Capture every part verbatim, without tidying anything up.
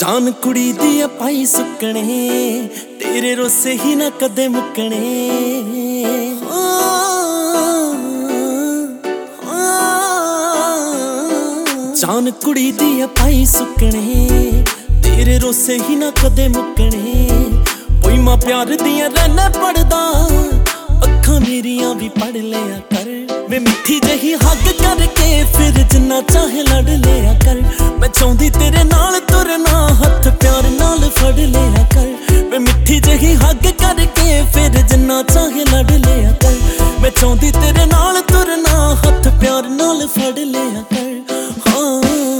जान कुड़ी दी पाई सुकने तेरे रोसे ही ना कदे मुकने। जान कुड़ी दी पाई सुकने तेरे रोसे ही ना कदे मुकने। कोई मां प्यार दिया रहना पढ़दा अखां मेरियां भी पढ़ लिया कर। मैं मिठी जही हग करके फिर जिन्ना चाहे लड़ लिया कर। मैं चाहती तेरे नाल तुरना हथ प्यार नाल फड़ लिया कर। मैं मिठी जही हग करके फिर जिन्ना चाहे लड़ लिया कर। मैं चाहती तेरे नाल तुरना हथ प्यार नाल फड़ लिया कर। हाँ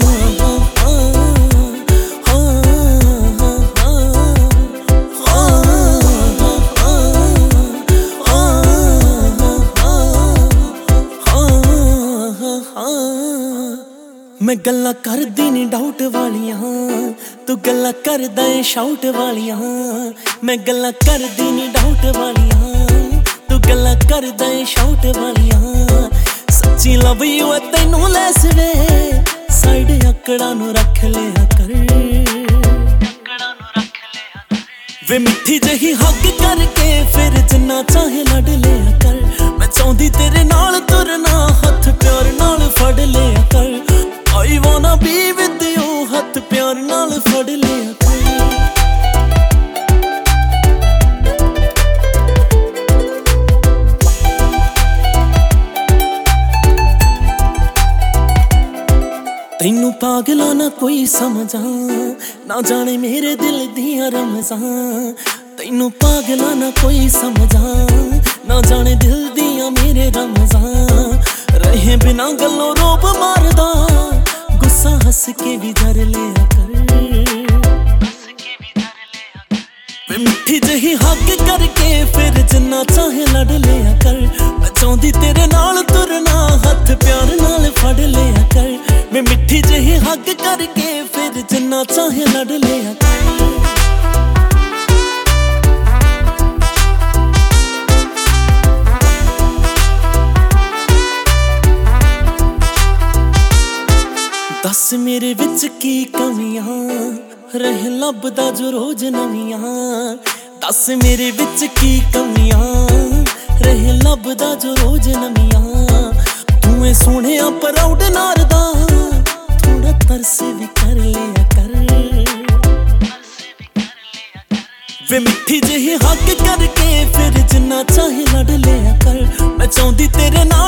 मैं गल्लां करदी नी डाउट वालियां तू गल्लां करदा ए शाउट वालियां। मैं गल्लां करदी नी डाउट वालियां तू गल्लां करदा ए शाउट वालियां। सच्ची लव यू ऐ तैनू लैस वे साइड अकड़ा नू रख लिया कर। वे मिठी जही हग करके फिर जिन्ना चाहे लड़ लिया कर। मैं चाहती तेरे नाल तुरना हथ प्यार नाल फड़ लिया कर। I wanna be with you हथ प्यार नाल फड़ लिया कर। तैनू पागला ना कोई समझा ना जाने मेरे दिल दियां रमज़ां। तैनू पागला ना कोई समझा ना जाने दिल दियां मेरे रमज़ां। रहे बिना गल्लों रोब मारदा गुस्सा हंस के भी धर लिया कर। मैं मिठी जही हग करके फिर जिन्ना चाहे लड़ लिया कर। मैं चाहती तेरे नाल तुरना हथ प्यार नाल फड़ लिया कर। मैं मिठी जही हग करके फिर जिन्ना चाहे लड़ लिया कर। दस मेरे विच की कमियां रह लभदा जो रोज नवियां। दस मेरे विच की कमियां रह लभदा जो रोज नवियां। तूं सोहणे प्राउड नारदा थोड़ा तरस भी कर लिया कर। वे मिठी जही हग करके फिर जिन्ना चाहे लड़ लिया कर। मैं चाहती तेरे नाल